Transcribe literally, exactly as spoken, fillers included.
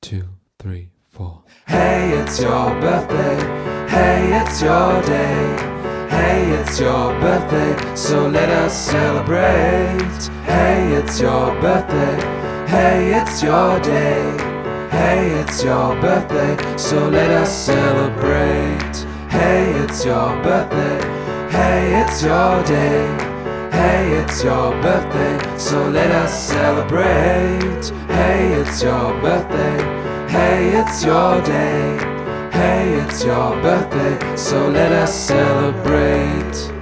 two, three, four. Hey, it's your birthday. Hey, it's your day. Hey, it's your birthday, so let us celebrate. Hey, it's your birthday. Hey, it's your day. Hey, it's your birthday, so let us celebrate. Hey, it's your birthday. Hey, it's your day. Hey, it's your birthday, so let us celebrate. Hey, it's your birthday. Hey, it's your day. Hey, it's your birthday, so let us celebrate.